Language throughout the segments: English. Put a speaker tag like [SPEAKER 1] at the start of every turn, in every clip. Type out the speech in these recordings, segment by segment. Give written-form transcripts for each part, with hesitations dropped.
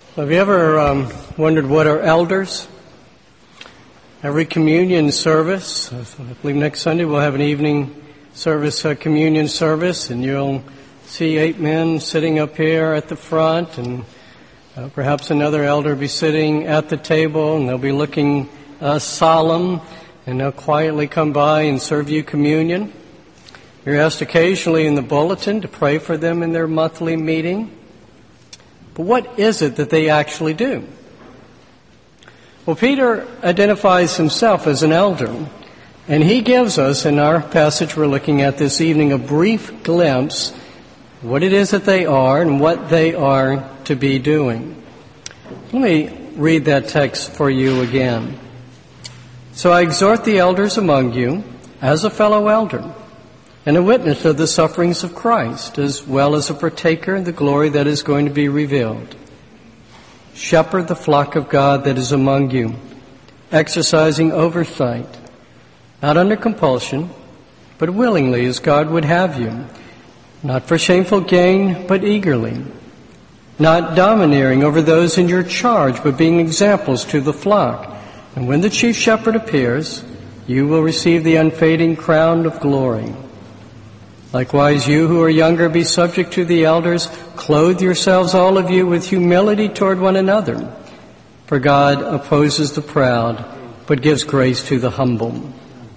[SPEAKER 1] Have you ever wondered what are elders? Every communion service, I believe next Sunday we'll have an evening service, communion service, and you'll see 8 men sitting up here at the front, and perhaps another elder be sitting at the table, and they'll be looking solemn, and they'll quietly come by and serve you communion. You're asked occasionally in the bulletin to pray for them in their monthly meeting. But what is it that they actually do? Well, Peter identifies himself as an elder, and he gives us, in our passage we're looking at this evening, a brief glimpse what it is that they are and what they are to be doing. Let me read that text for you again. So I exhort the elders among you as a fellow elder and a witness of the sufferings of Christ, as well as a partaker in the glory that is going to be revealed. Shepherd the flock of God that is among you, exercising oversight, not under compulsion, but willingly as God would have you, not for shameful gain, but eagerly, not domineering over those in your charge, but being examples to the flock. And when the chief shepherd appears, you will receive the unfading crown of glory. Likewise, you who are younger, be subject to the elders. Clothe yourselves, all of you, with humility toward one another. For God opposes the proud, but gives grace to the humble.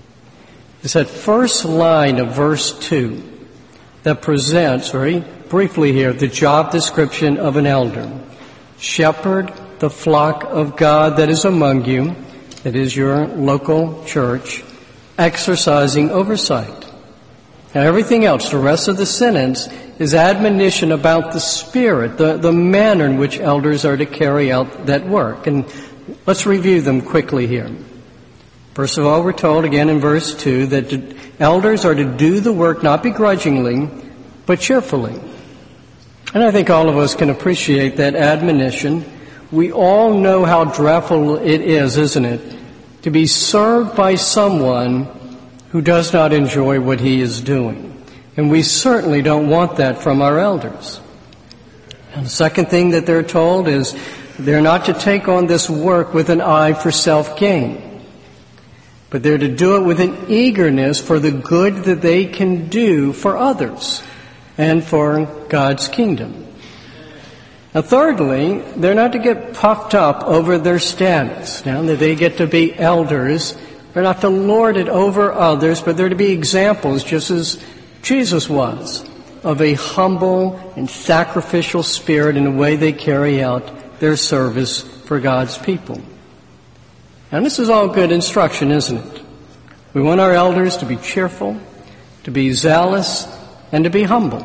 [SPEAKER 1] It's that first line of verse 2 that presents, very briefly here, the job description of an elder. Shepherd the flock of God that is among you, that is your local church, exercising oversight. Now everything else, the rest of the sentence, is admonition about the spirit, the manner in which elders are to carry out that work. And let's review them quickly here. First of all, we're told again in verse 2 that elders are to do the work not begrudgingly, but cheerfully. And I think all of us can appreciate that admonition. We all know how dreadful it is, isn't it, to be served by someone who does not enjoy what he is doing. And we certainly don't want that from our elders. And the second thing that they're told is they're not to take on this work with an eye for self-gain, but they're to do it with an eagerness for the good that they can do for others and for God's kingdom. Now, thirdly, they're not to get puffed up over their status. Now that they get to be elders, they're not to lord it over others, but they're to be examples, just as Jesus was, of a humble and sacrificial spirit in the way they carry out their service for God's people. And this is all good instruction, isn't it? We want our elders to be cheerful, to be zealous, and to be humble.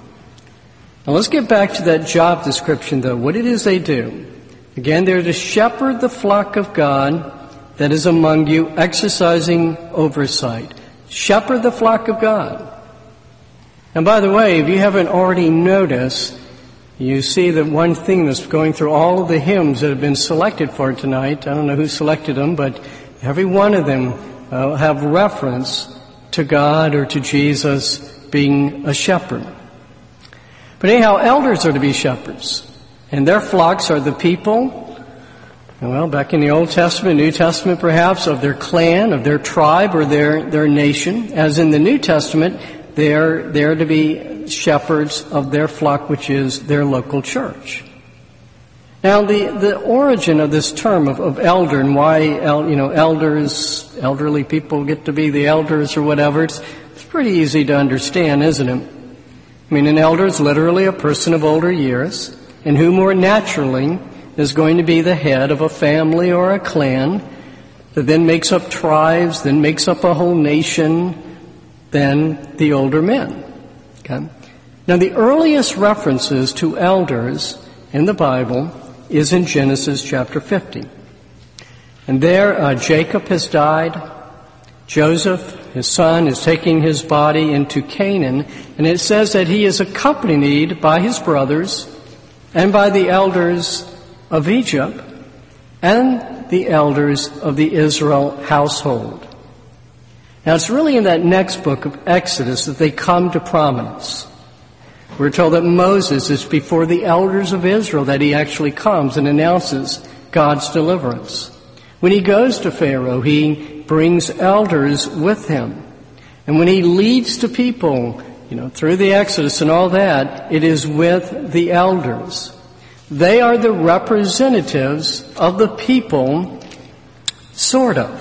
[SPEAKER 1] Now let's get back to that job description, though, what it is they do. Again, they're to shepherd the flock of God that is among you, exercising oversight. Shepherd the flock of God. And by the way, if you haven't already noticed, you see that one thing that's going through all of the hymns that have been selected for tonight, I don't know who selected them, but every one of them have reference to God or to Jesus being a shepherd. But anyhow, elders are to be shepherds, and their flocks are the people, well, back in the Old Testament, New Testament perhaps, of their clan, of their tribe, or their nation. As in the New Testament, they're to be shepherds of their flock, which is their local church. Now, the origin of this term of elder and why, elders, elderly people get to be the elders or whatever, it's pretty easy to understand, isn't it? I mean, an elder is literally a person of older years, and who more naturally is going to be the head of a family or a clan that then makes up tribes, then makes up a whole nation, than the older men. Okay? Now, the earliest references to elders in the Bible is in Genesis chapter 50. And there, Jacob has died. Joseph, his son, is taking his body into Canaan, and it says that he is accompanied by his brothers and by the elders of Egypt and the elders of the Israel household. Now, it's really in that next book of Exodus that they come to prominence. We're told that Moses is before the elders of Israel, that he actually comes and announces God's deliverance. When he goes to Pharaoh, he brings elders with him. And when he leads the people, through the Exodus and all that, it is with the elders. They are the representatives of the people, sort of.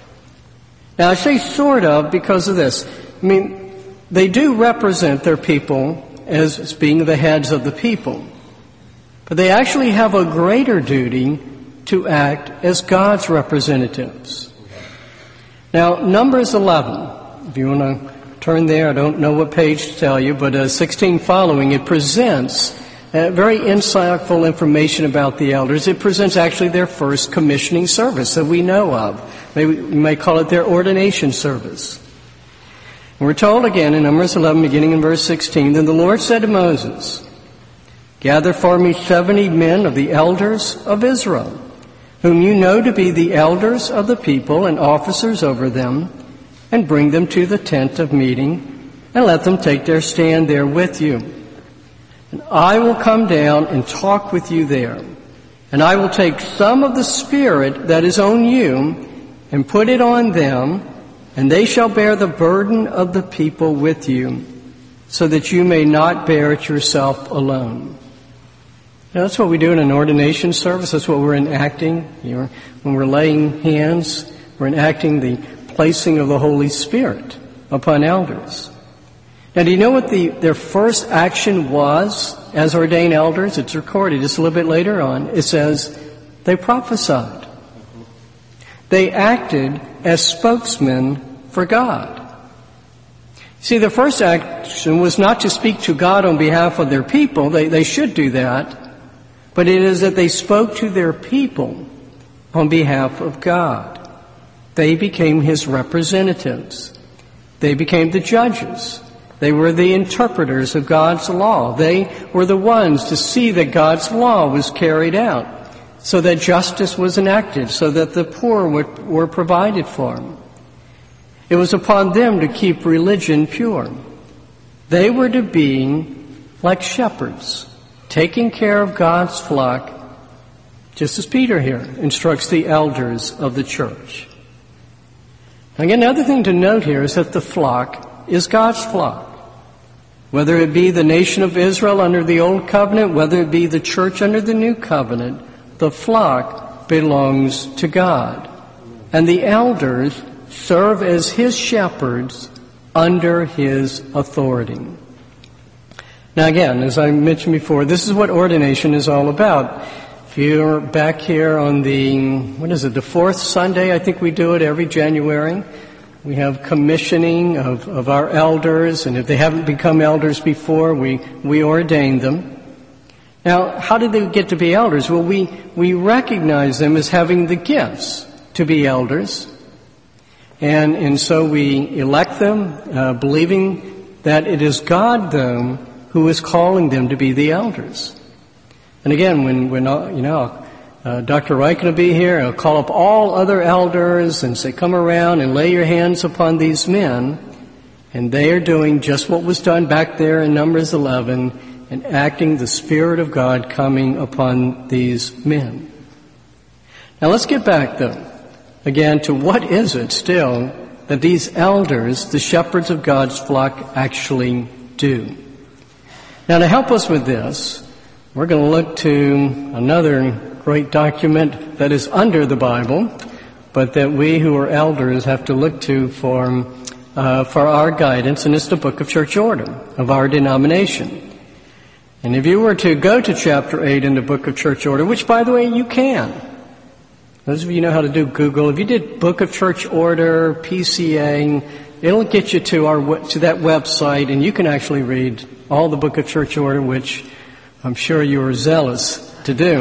[SPEAKER 1] Now, I say sort of because of this. They do represent their people as being the heads of the people. But they actually have a greater duty to act as God's representatives. Now, Numbers 11, if you want to turn there, I don't know what page to tell you, but 16 following, it presents very insightful information about the elders. It presents actually their first commissioning service that we know of. Maybe we may call it their ordination service. And we're told again in Numbers 11, beginning in verse 16, Then the Lord said to Moses, Gather for me 70 men of the elders of Israel, whom you know to be the elders of the people and officers over them, and bring them to the tent of meeting, and let them take their stand there with you. And I will come down and talk with you there. And I will take some of the Spirit that is on you and put it on them, and they shall bear the burden of the people with you, so that you may not bear it yourself alone. Now, that's what we do in an ordination service. That's what we're enacting. When we're laying hands, we're enacting the placing of the Holy Spirit upon elders. Now, do you know what their first action was as ordained elders? It's recorded just a little bit later on. It says they prophesied. They acted as spokesmen for God. See, the first action was not to speak to God on behalf of their people. They should do that. But it is that they spoke to their people on behalf of God. They became His representatives. They became the judges. They were the interpreters of God's law. They were the ones to see that God's law was carried out, so that justice was enacted, so that the poor were provided for. It was upon them to keep religion pure. They were to be like shepherds, taking care of God's flock, just as Peter here instructs the elders of the church. Again, another thing to note here is that the flock is God's flock. Whether it be the nation of Israel under the Old Covenant, whether it be the church under the New Covenant, the flock belongs to God. And the elders serve as His shepherds under His authority. Now again, as I mentioned before, this is what ordination is all about. If you're back here on the fourth Sunday, I think we do it every January. We have commissioning of our elders, and if they haven't become elders before, we ordain them. Now, how did they get to be elders? Well, we recognize them as having the gifts to be elders, and so we elect them, believing that it is God, though, who is calling them to be the elders. And again, when Dr. Reich will be here, he'll call up all other elders and say, come around and lay your hands upon these men. And they are doing just what was done back there in Numbers 11 and acting the Spirit of God coming upon these men. Now let's get back, though, again, to what is it still that these elders, the shepherds of God's flock, actually do. Now, to help us with this, we're going to look to another great document that is under the Bible, but that we who are elders have to look to for our guidance, and it's the Book of Church Order of our denomination. And if you were to go to chapter 8 in the Book of Church Order, which, by the way, you can. Those of you know how to do Google. If you did Book of Church Order, PCA, it'll get you to that website, and you can actually read all the Book of Church Order, which I'm sure you are zealous to do.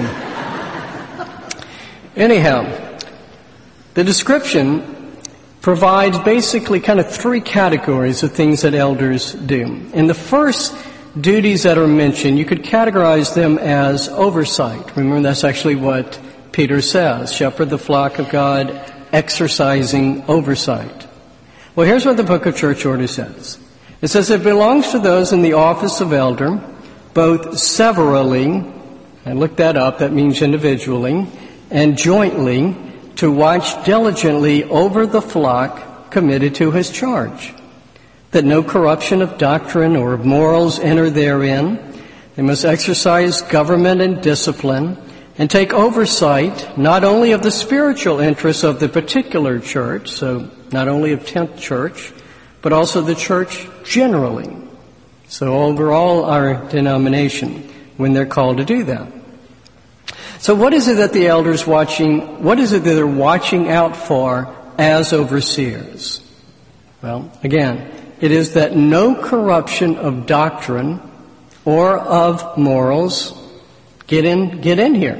[SPEAKER 1] Anyhow, the description provides basically kind of three categories of things that elders do. And the first duties that are mentioned, you could categorize them as oversight. Remember, that's actually what Peter says, shepherd the flock of God, exercising oversight. Well, here's what the Book of Church Order says. It says it belongs to those in the office of elder, both severally, I looked that up, that means individually, and jointly, to watch diligently over the flock committed to his charge, that no corruption of doctrine or of morals enter therein. They must exercise government and discipline, and take oversight not only of the spiritual interests of the particular church, so not only of 10th Church, but also the church generally, so overall our denomination, when they're called to do that. So what is it that the elders what is it that they're watching out for as overseers? Well, again, it is that no corruption of doctrine or of morals get in here.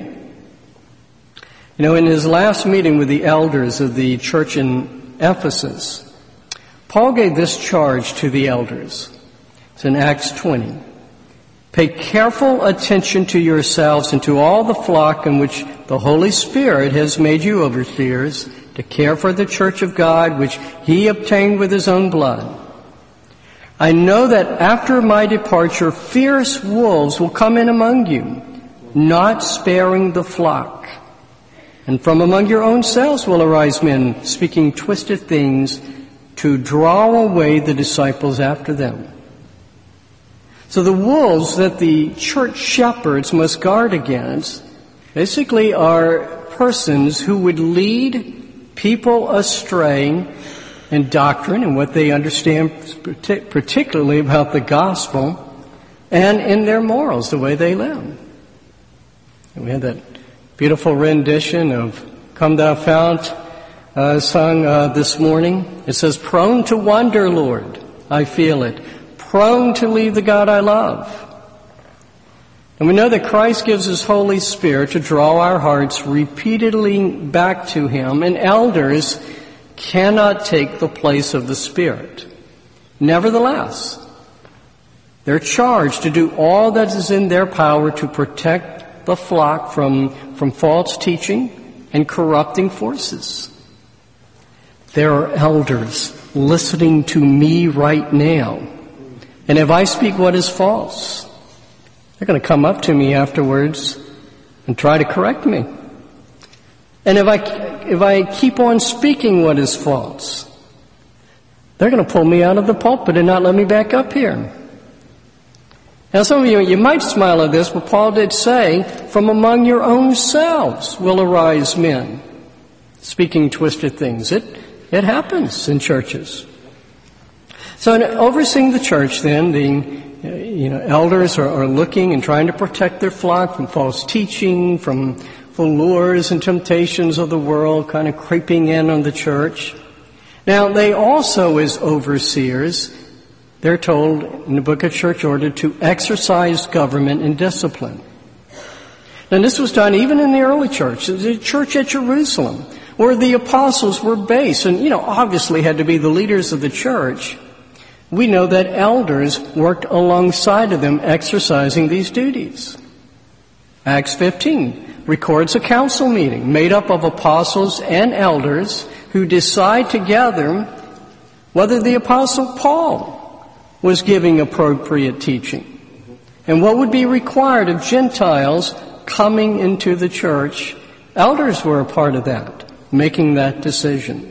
[SPEAKER 1] You know, in his last meeting with the elders of the church in Ephesus, Paul gave this charge to the elders. It's in Acts 20. Pay careful attention to yourselves and to all the flock in which the Holy Spirit has made you overseers to care for the church of God, which he obtained with his own blood. I know that after my departure, fierce wolves will come in among you, not sparing the flock. And from among your own selves will arise men speaking twisted things to draw away the disciples after them. So the wolves that the church shepherds must guard against basically are persons who would lead people astray in doctrine and what they understand particularly about the gospel and in their morals, the way they live. And we had that beautiful rendition of Come Thou Fount sung this morning. It says, prone to wander, Lord, I feel it. Prone to leave the God I love. And we know that Christ gives his Holy Spirit to draw our hearts repeatedly back to him, and elders cannot take the place of the Spirit. Nevertheless, they're charged to do all that is in their power to protect the flock from false teaching and corrupting forces. There are elders listening to me right now. And if I speak what is false, they're going to come up to me afterwards and try to correct me. And if I keep on speaking what is false, they're going to pull me out of the pulpit and not let me back up here. Now some of you might smile at this, but Paul did say, from among your own selves will arise men speaking twisted things. It happens in churches. So in overseeing the church then, the elders are looking and trying to protect their flock from false teaching, from the lures and temptations of the world kind of creeping in on the church. Now they also, as overseers, they're told in the book of Church Order to exercise government and discipline. And this was done even in the early church, the church at Jerusalem, where the apostles were based and, obviously had to be the leaders of the church. We know that elders worked alongside of them exercising these duties. Acts 15 records a council meeting made up of apostles and elders who decide together whether the apostle Paul was giving appropriate teaching and what would be required of Gentiles coming into the church. Elders were a part of that, making that decision.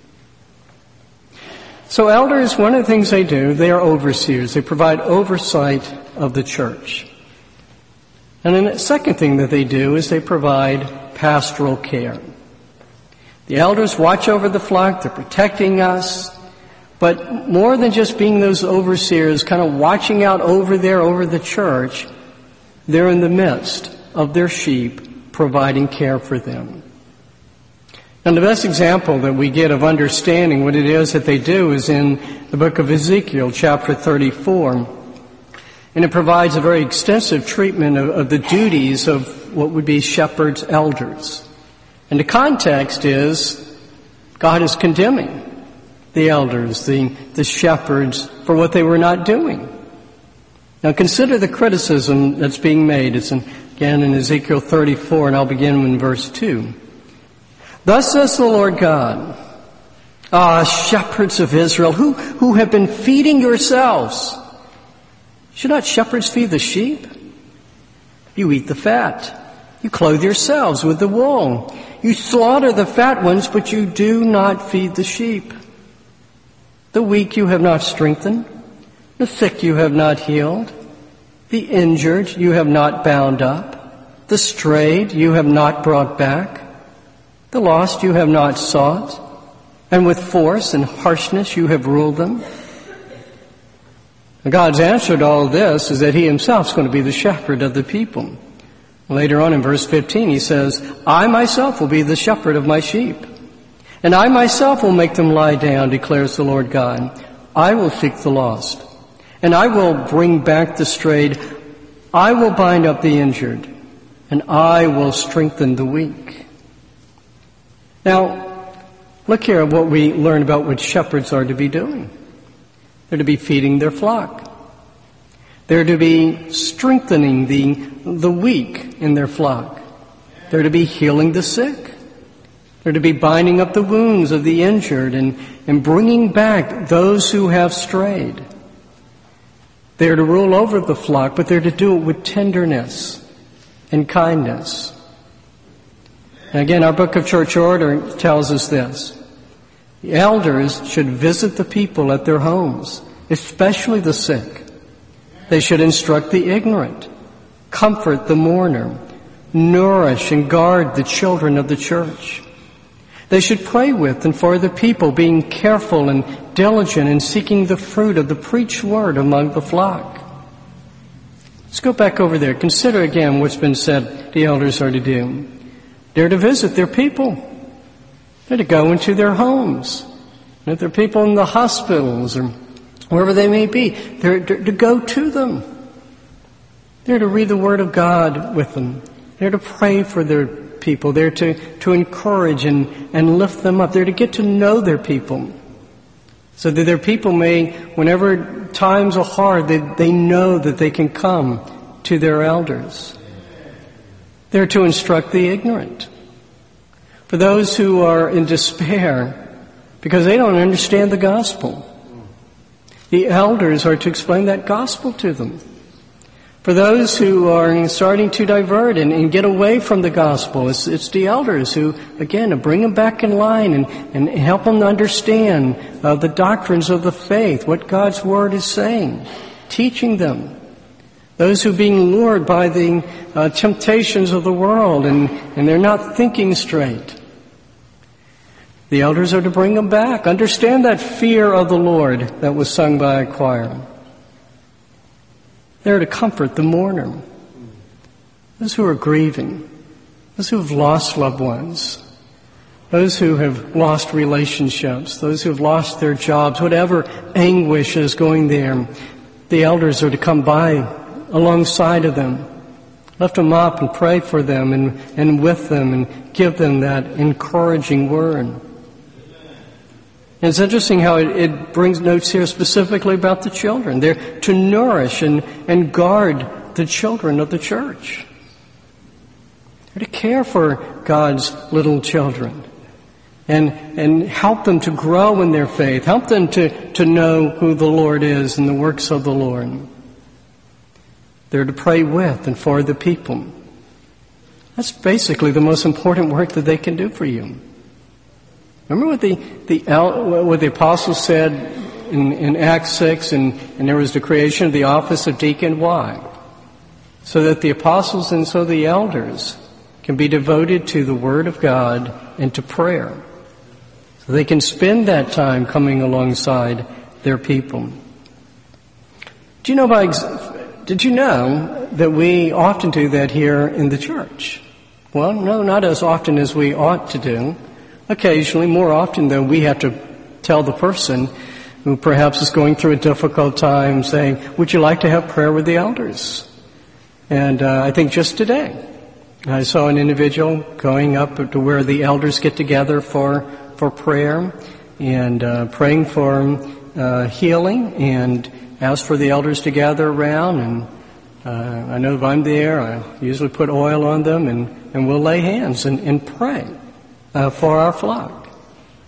[SPEAKER 1] So elders, one of the things they do, they are overseers. They provide oversight of the church. And then the second thing that they do is they provide pastoral care. The elders watch over the flock. They're protecting us. But more than just being those overseers, kind of watching out over the church, they're in the midst of their sheep, providing care for them. And the best example that we get of understanding what it is that they do is in the book of Ezekiel, chapter 34. And it provides a very extensive treatment of the duties of what would be shepherds, elders. And the context is God is condemning the elders, the shepherds, for what they were not doing. Now consider the criticism that's being made. It's again in Ezekiel 34, and I'll begin in verse 2. Thus says the Lord God, Ah, shepherds of Israel, who have been feeding yourselves. Should not shepherds feed the sheep? You eat the fat. You clothe yourselves with the wool. You slaughter the fat ones, but you do not feed the sheep. The weak you have not strengthened. The sick you have not healed. The injured you have not bound up. The strayed you have not brought back. The lost you have not sought. And with force and harshness you have ruled them. And God's answer to all this is that He Himself is going to be the shepherd of the people. Later on in verse 15 He says, I myself will be the shepherd of my sheep. And I myself will make them lie down, declares the Lord God. I will seek the lost. And I will bring back the strayed. I will bind up the injured. And I will strengthen the weak. Now, look here at what we learn about what shepherds are to be doing. They're to be feeding their flock. They're to be strengthening the weak in their flock. They're to be healing the sick. They're to be binding up the wounds of the injured and bringing back those who have strayed. They're to rule over the flock, but they're to do it with tenderness and kindness. And again, our book of church order tells us this. The elders should visit the people at their homes, especially the sick. They should instruct the ignorant, comfort the mourner, nourish and guard the children of the church. They should pray with and for the people, being careful and diligent in seeking the fruit of the preached word among the flock. Let's go back over there. Consider again what's been said the elders are to do. They're to visit their people. They're to go into their homes. And if there are people in the hospitals or wherever they may be, they're to go to them. They're to read the Word of God with them. They're to pray for their people. They're to encourage and lift them up. They're to get to know their people. So that their people may, whenever times are hard, they know that they can come to their elders. They're to instruct the ignorant. For those who are in despair because they don't understand the gospel, the elders are to explain that gospel to them. For those who are starting to divert and get away from the gospel, it's the elders who, again, bring them back in line and help them understand the doctrines of the faith, what God's Word is saying, teaching them. Those who are being lured by the temptations of the world and they're not thinking straight. The elders are to bring them back. Understand that fear of the Lord that was sung by a choir. They're to comfort the mourner. Those who are grieving. Those who have lost loved ones. Those who have lost relationships. Those who have lost their jobs. Whatever anguish is going there. The elders are to come by alongside of them. Lift them up and pray for them and with them and give them that encouraging word. And it's interesting how it brings notes here specifically about the children. They're to nourish and guard the children of the church. They're to care for God's little children and help them to grow in their faith. Help them to know who the Lord is and the works of the Lord. They're to pray with and for the people. That's basically the most important work that they can do for you. Remember what the apostles said in Acts 6, and there was the creation of the office of deacon. Why? So that the apostles and so the elders can be devoted to the Word of God and to prayer. So they can spend that time coming alongside their people. Did you know that we often do that here in the church? Well, no, not as often as we ought to do. Occasionally, more often though, we have to tell the person who perhaps is going through a difficult time, saying, would you like to have prayer with the elders? And I think just today, I saw an individual going up to where the elders get together for prayer and praying for healing and ask for the elders to gather around. And I know if I'm there, I usually put oil on them and we'll lay hands and pray for our flock.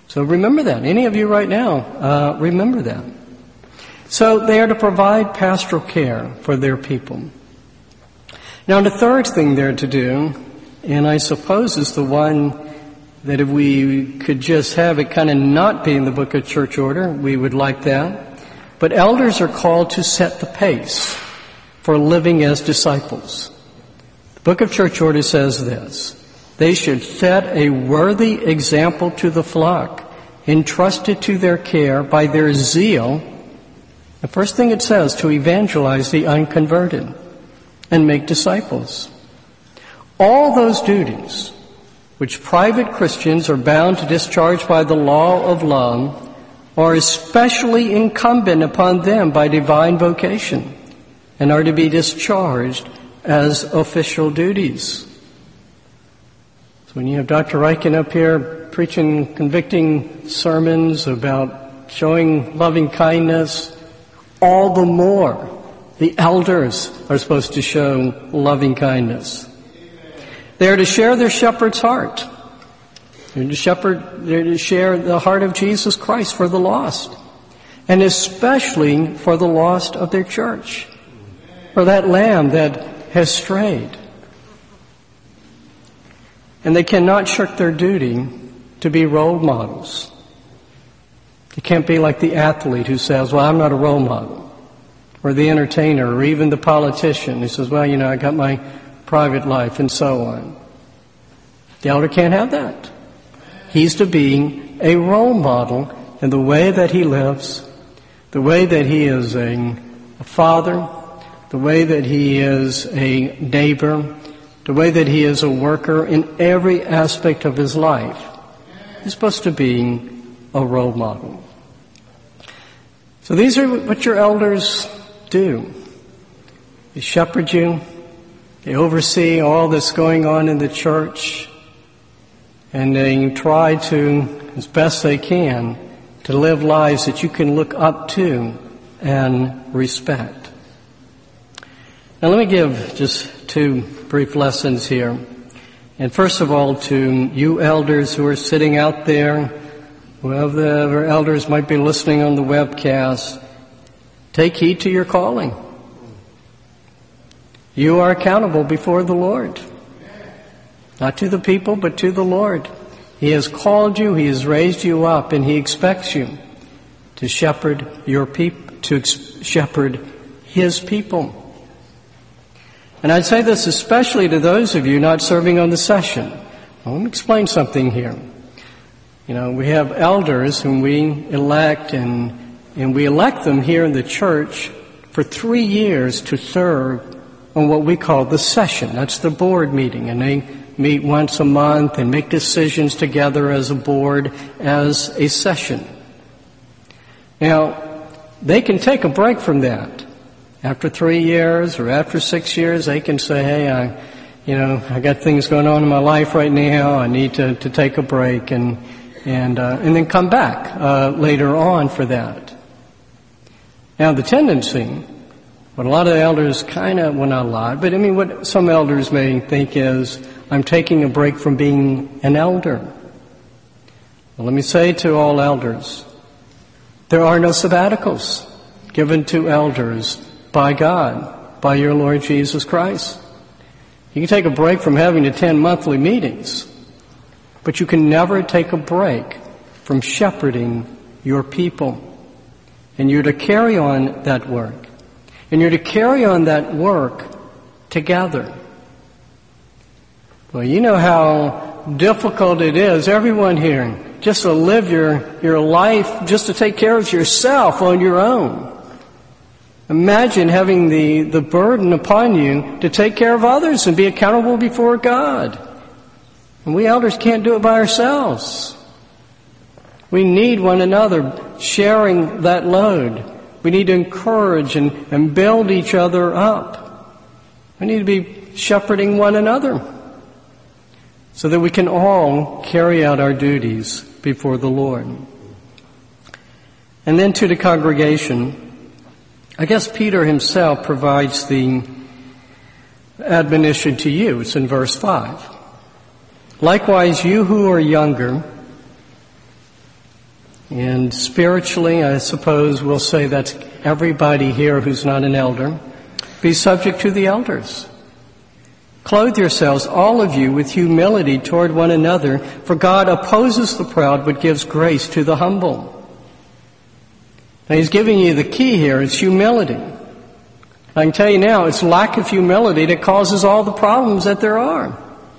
[SPEAKER 1] So remember that. Any of you right now, remember that. So they are to provide pastoral care for their people. Now the third thing they're to do, and I suppose is the one that if we could just have it kind of not be in the book of church order, we would like that. But elders are called to set the pace for living as disciples. The book of church order says this: they should set a worthy example to the flock, entrusted to their care by their zeal. The first thing it says, to evangelize the unconverted and make disciples. All those duties which private Christians are bound to discharge by the law of love are especially incumbent upon them by divine vocation and are to be discharged as official duties. So when you have Dr. Ryken up here preaching convicting sermons about showing loving kindness, all the more the elders are supposed to show loving kindness. They are to share their shepherd's heart. They're to share the heart of Jesus Christ for the lost, and especially for the lost of their church, for that lamb that has strayed. And they cannot shirk their duty to be role models. You can't be like the athlete who says, well, I'm not a role model, or the entertainer, or even the politician who says, well, I got my private life, and so on. The elder can't have that. He's to be a role model in the way that he lives, the way that he is a father, the way that he is a neighbor, the way that he is a worker in every aspect of his life. He's supposed to be a role model. So these are what your elders do. They shepherd you. They oversee all that's going on in the church, and they try to, as best they can, to live lives that you can look up to and respect. Now let me give just two brief lessons here. And first of all, to you elders who are sitting out there, whoever elders might be listening on the webcast, take heed to your calling. You are accountable before the Lord. Not to the people, but to the Lord. He has called you, He has raised you up, and He expects you to shepherd your people, to shepherd His people. And I'd say this especially to those of you not serving on the session. Well, let me explain something here. We have elders whom we elect, and we elect them here in the church for 3 years to serve on what we call the session. That's the board meeting, and they meet once a month and make decisions together as a board, as a session. Now, they can take a break from that. After 3 years or after 6 years, they can say, hey, I got things going on in my life right now. I need to take a break and then come back later on for that. Now, the tendency, what a lot of elders well, not a lot, but what some elders may think is, I'm taking a break from being an elder. Well, let me say to all elders, there are no sabbaticals given to elders by God, by your Lord Jesus Christ. You can take a break from having to attend monthly meetings, but you can never take a break from shepherding your people. And you're to carry on that work. And you're to carry on that work together. Well, you know how difficult it is, everyone here, just to live your life, just to take care of yourself on your own. Imagine having the burden upon you to take care of others and be accountable before God. And we elders can't do it by ourselves. We need one another sharing that load. We need to encourage and build each other up. We need to be shepherding one another so that we can all carry out our duties before the Lord. And then to the congregation, I guess Peter himself provides the admonition to you. It's in verse 5. Likewise, you who are younger, And spiritually, I suppose we'll say that's everybody here who's not an elder. Be subject to the elders. Clothe yourselves, all of you, with humility toward one another, for God opposes the proud but gives grace to the humble. Now He's giving you the key here. It's humility. I can tell you now, it's lack of humility that causes all the problems that there are.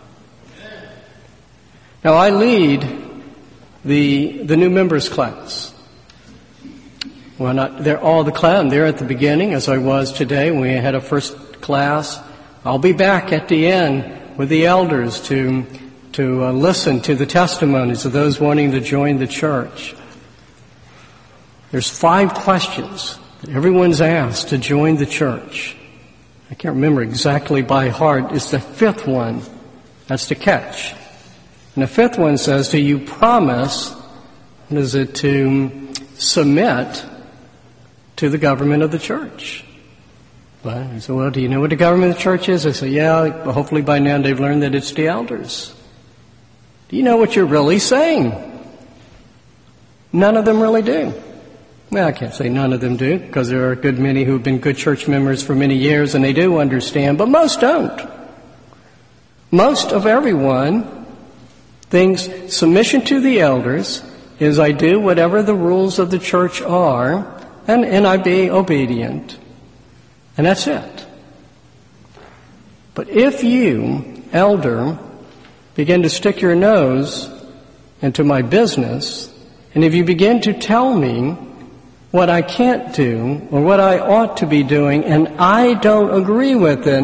[SPEAKER 1] Now I lead the new members class. Well, they're all the class. I'm there at the beginning, as I was today when we had a first class. I'll be back at the end with the elders to listen to the testimonies of those wanting to join the church. There's 5 questions that everyone's asked to join the church. I can't remember exactly by heart. It's the 5th one. That's the catch. And the 5th one says, do you promise, is it to submit to the government of the church? Well, I said, well, do you know what the government of the church is? I said, yeah, hopefully by now they've learned that it's the elders. Do you know what you're really saying? None of them really do. Well, I can't say none of them do, because there are a good many who have been good church members for many years and they do understand, but most don't. Most of everyone thinks submission to the elders is I do whatever the rules of the church are and I be obedient. And that's it. But if you, elder, begin to stick your nose into my business, and if you begin to tell me what I can't do or what I ought to be doing and I don't agree with it,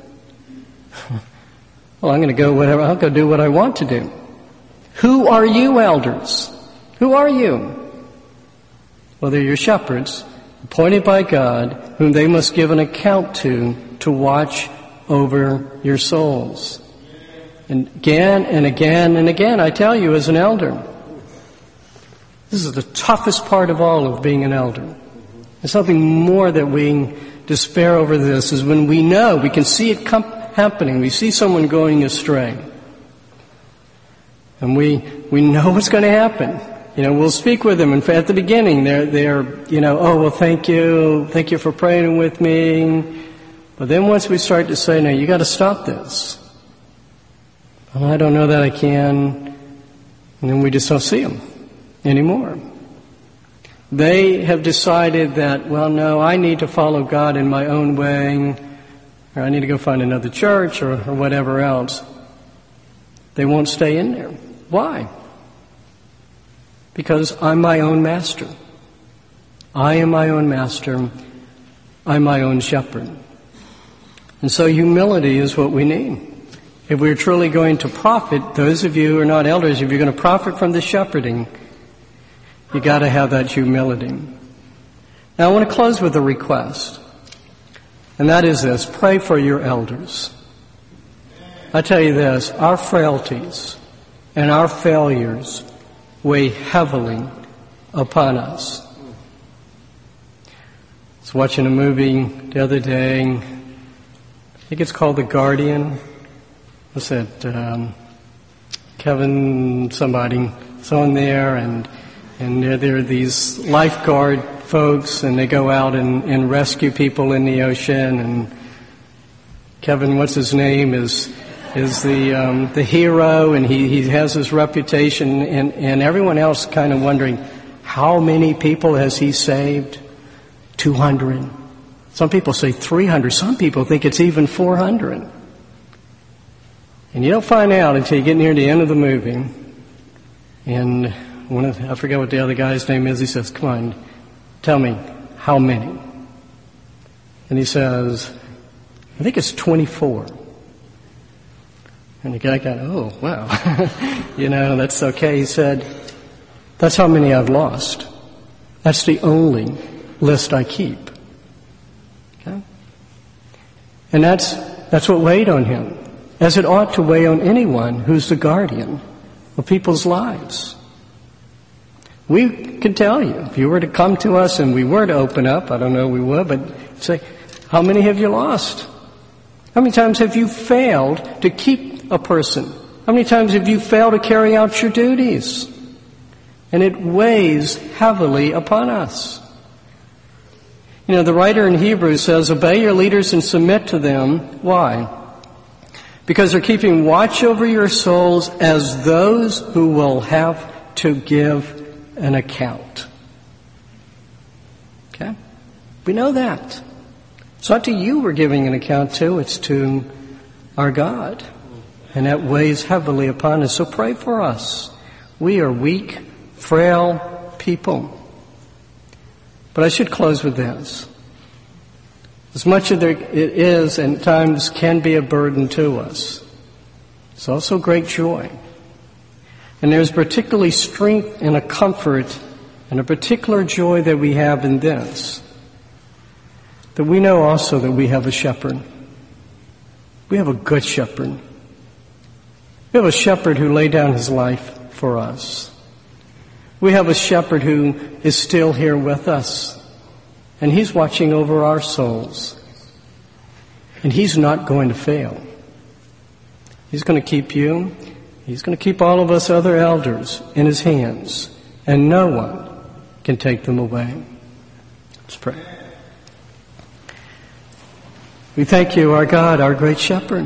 [SPEAKER 1] well, I'll go do what I want to do. Who are you, elders? Who are you? Well, they're your shepherds, appointed by God, whom they must give an account to watch over your souls. And again and again and again, I tell you as an elder, this is the toughest part of all of being an elder. There's something more that we despair over this is when we know, we can see it happening. We see someone going astray. And we know what's going to happen. We'll speak with them. And at the beginning, they're, oh, well, thank you for praying with me. But then once we start to say, no, you got to stop this. Well, I don't know that I can. And then we just don't see them anymore. They have decided that, well, no, I need to follow God in my own way, or I need to go find another church or whatever else. They won't stay in there. Why? Because I'm my own master. I am my own master. I'm my own shepherd. And so humility is what we need. If we're truly going to profit, those of you who are not elders, if you're going to profit from the shepherding, you got to have that humility. Now I want to close with a request. And that is this: pray for your elders. I tell you this, our frailties and our failures weigh heavily upon us. I was watching a movie the other day. I think it's called The Guardian. What's that? Kevin somebody. It's on there, and there are these lifeguard folks, and they go out and rescue people in the ocean. And Kevin, what's his name, is the hero, and he has his reputation, and everyone else kind of wondering, how many people has he saved? 200. Some people say 300. Some people think it's even 400. And you don't find out until you get near the end of the movie. And I forget what the other guy's name is. He says, come on, tell me, how many? And he says, I think it's 24. And the guy got, oh, wow. That's okay. He said, that's how many I've lost. That's the only list I keep. Okay? And that's what weighed on him, as it ought to weigh on anyone who's the guardian of people's lives. We can tell you, if you were to come to us and we were to open up, I don't know we would, but say, how many have you lost? How many times have you failed to keep a person? How many times have you failed to carry out your duties? and it weighs heavily upon us. You know, the writer in Hebrews says, obey your leaders and submit to them. Why? Because they're keeping watch over your souls as those who will have to give an account. Okay? We know that. It's not to you we're giving an account to, it's to our God. And that weighs heavily upon us. So pray for us. We are weak, frail people. But I should close with this. As much as it is and at times can be a burden to us, it's also great joy. And there's particularly strength and a comfort and a particular joy that we have in this. That we know also that we have a shepherd. We have a good shepherd. We have a shepherd who laid down his life for us. We have a shepherd who is still here with us. And he's watching over our souls. And he's not going to fail. He's going to keep you. He's going to keep all of us other elders in his hands. And no one can take them away. Let's pray. We thank you, our God, our great shepherd,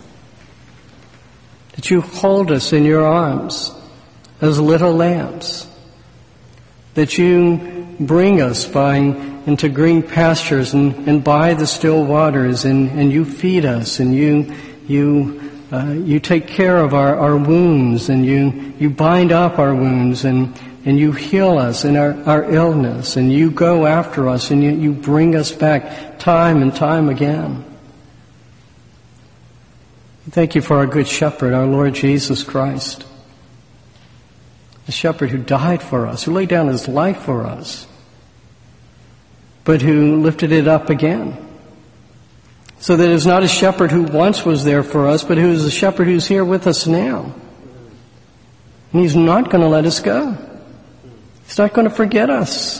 [SPEAKER 1] that you hold us in your arms as little lambs, that you bring us into green pastures and by the still waters, and you feed us, and you take care of our wounds, and you bind up our wounds, and you heal us in our illness, and you go after us, and you bring us back time and time again. Thank you for our good shepherd, our Lord Jesus Christ, the shepherd who died for us, who laid down his life for us, but who lifted it up again. So that it's not a shepherd who once was there for us, but who is a shepherd who's here with us now. And he's not going to let us go. He's not going to forget us.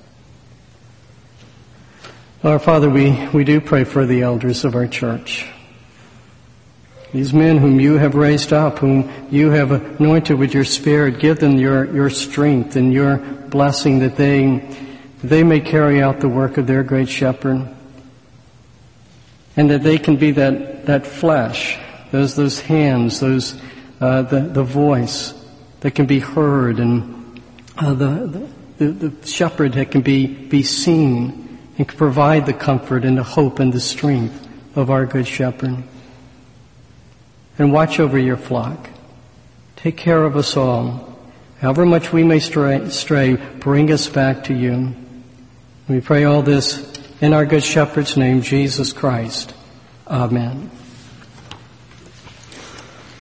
[SPEAKER 1] Our Father, we do pray for the elders of our church. These men whom you have raised up, whom you have anointed with your Spirit, give them your strength and your blessing that they may carry out the work of their great shepherd. And that they can be that flesh, those hands, the voice that can be heard, and the shepherd that can be seen and can provide the comfort and the hope and the strength of our good shepherd. And watch over your flock. Take care of us all. However much we may stray, bring us back to you. We pray all this in our good shepherd's name, Jesus Christ. Amen.